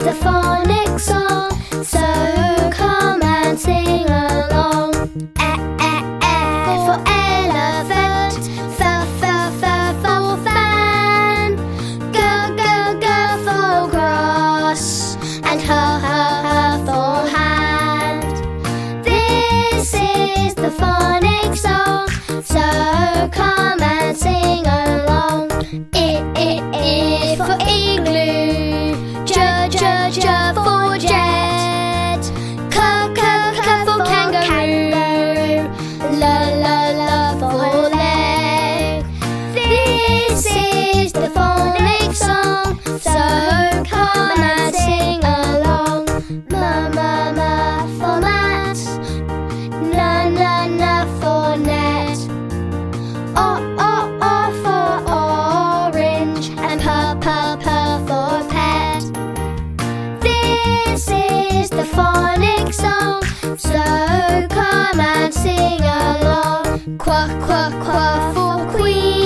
the phonic song, so come and sing along. F for elephant, f for fan, g for grass, and h for hand. This is the phonic song, so come and sing along. I for igloo, j for jet, k for kangaroo, l for leg. This is the phonic song, so come and sing along. M for mat, n for net, o for orange, and p for pet. This is the phonic song, so come and sing along. Quack for queen,